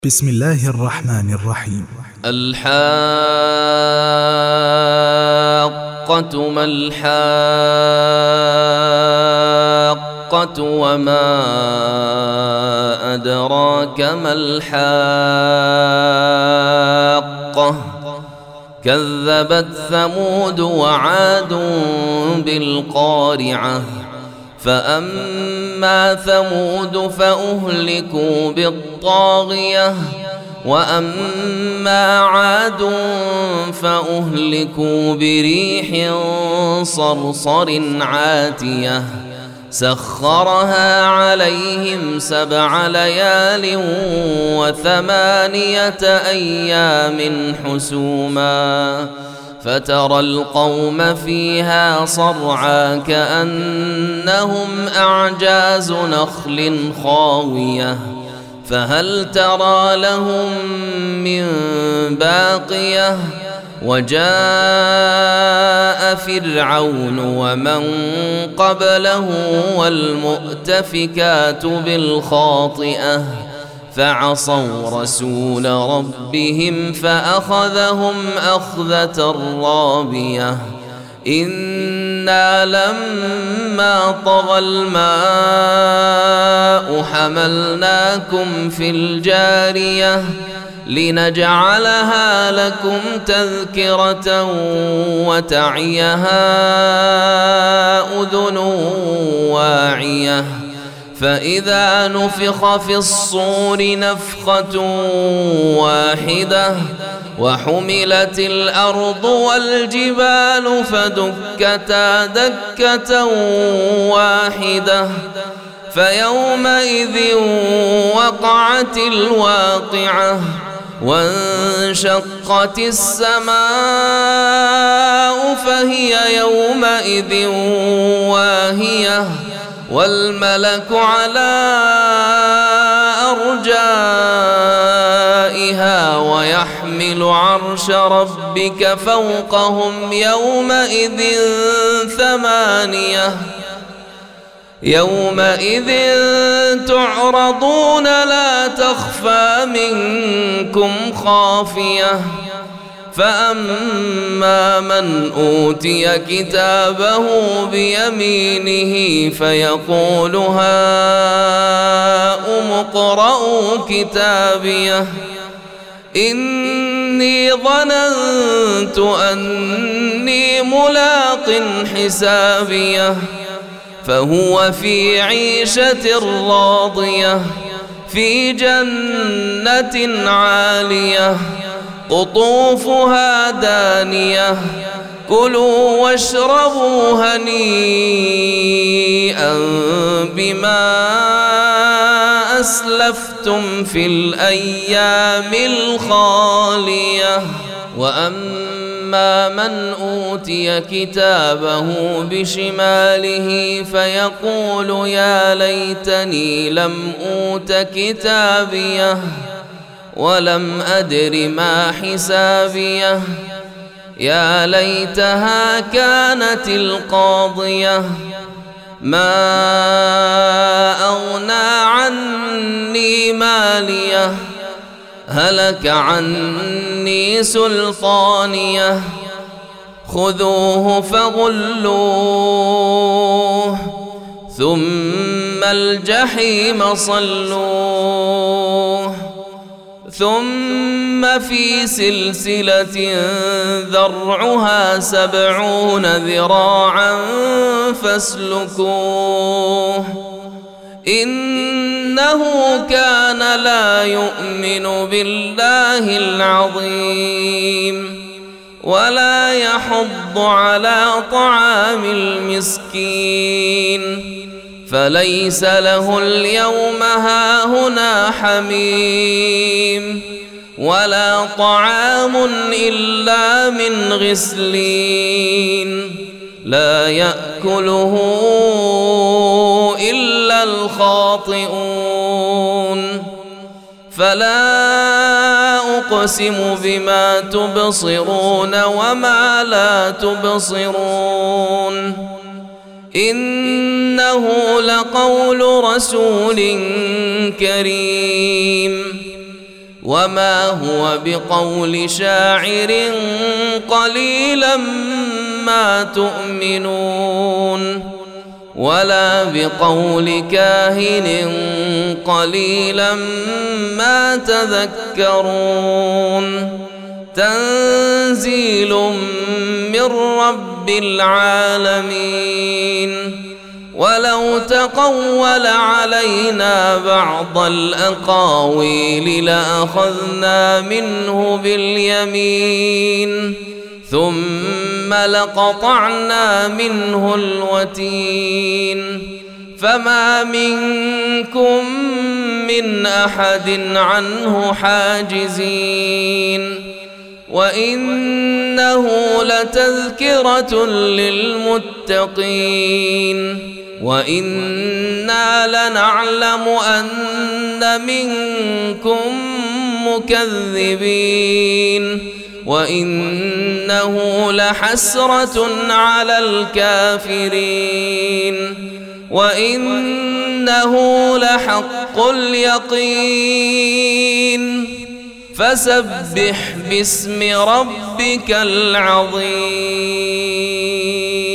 بسم الله الرحمن الرحيم. الحاقة ما الحاقة وما أدراك ما الحاقة كذبت ثمود وعاد بالقارعة فأما ثمود فأهلكوا بالطاغية وأما عاد فأهلكوا بريح صرصر عاتية سخرها عليهم 7 ليال و8 أيام حسوما فترى القوم فيها صرعى كأنهم أعجاز نخل خاوية فهل ترى لهم من باقية وجاء فرعون ومن قبله والمؤتفكات بالخاطئة فعصوا رسول ربهم فأخذهم أخذة رابية إنا لما طغى الماء حملناكم في الجارية لنجعلها لكم تذكرة وتعيها أذن واعية فإذا نفخ في الصور نفخة واحدة وحملت الأرض والجبال فدكتا دكة واحدة فيومئذ وقعت الواقعة وانشقت السماء فهي يومئذ واهية والملك على أرجائها ويحمل عرش ربك فوقهم يومئذ 8 يومئذ تعرضون لا تخفى منكم خافية فأما من أوتي كتابه بيمينه فيقول هاؤم اقرءوا كتابيه إني ظننت أني ملاق حسابيه فهو في عيشة راضية في جنة عالية قطوفها دانية كلوا واشربوا هنيئا بما أسلفتم في الأيام الخالية وأما من أوتي كتابه بشماله فيقول يا ليتني لم أوت كتابيه ولم أدر ما حسابيه يا ليتها كانت القاضية ما أغنى عني ماليه هلك عني سلطانيه خذوه فغلوه ثم الجحيم صلوه ثم في سلسلة ذرعها 70 ذراعا فاسلكوه إنه كان لا يؤمن بالله العظيم ولا يحض على طعام المسكين فليس له اليوم هاهنا حميم ولا طعام إلا من غسلين لا يأكله إلا الخاطئون فلا أقسم بما تبصرون وما لا تبصرون إنه لقول رسول كريم وما هو بقول شاعر قليلا ما تؤمنون ولا بقول كاهن قليلا ما تذكرون تنزيل من رب العالمين ولو تقول علينا بعض الأقاويل لأخذنا منه باليمين ثم لقطعنا منه الوتين فما منكم من أحد عنه حاجزين وإنه لتذكرة للمتقين وإنا لنعلم أن منكم مكذبين وإنه لحسرة على الكافرين وإنه لحق اليقين فسبح باسم ربك العظيم.